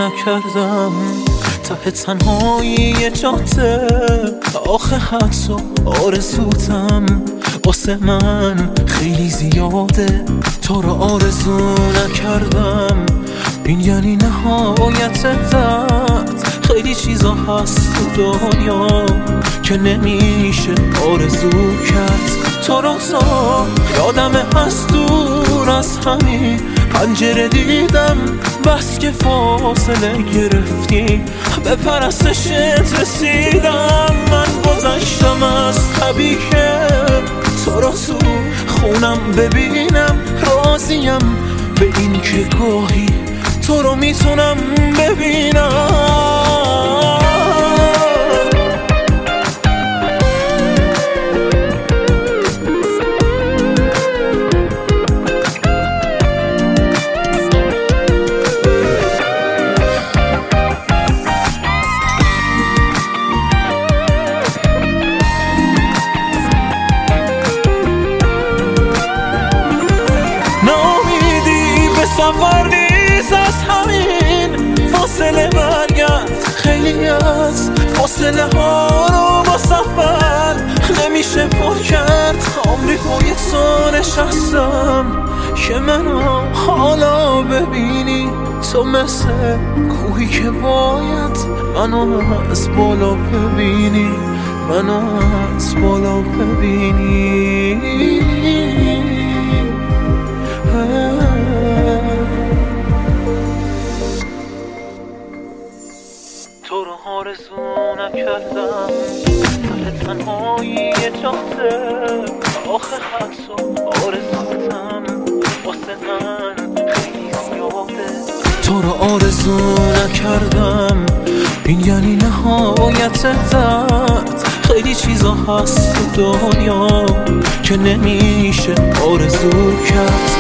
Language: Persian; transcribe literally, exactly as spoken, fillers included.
نکردم ته تنهایی جاده آخه حتی آرزوتم واسه من خیلی زیاده تو رو آرزو نکردم این یعنی نهایت درد خیلی چیزا هست تو دنیا که نمیشه آرزو کرد تو رو تا یادمه هست دور از همین پنجره دیدم بس که فاصله گرفتی به پرستشت رسیدم من گذشتم از طبیعی که تو رو تو خونم ببینم راضیم به این که گاهی تو رو میتونم ببینم سفر نیست از همین فاصله برگرد خیلی از فاصله ها رو با سفر نمیشه پر کرد عمری پای تو نشستم که منو حالا ببینی تو مثل کوهی که باید منو از بالا ببینی منو از بالا ببینی تو رو آرزو نکردم ته تنهایی جاده آخه حتی آرزوتم واسه من خیلی زیاده تو رو آرزو نکردم این یعنی نهایت درد خیلی چیزا هست تو دنیا که نمیشه آرزو کرد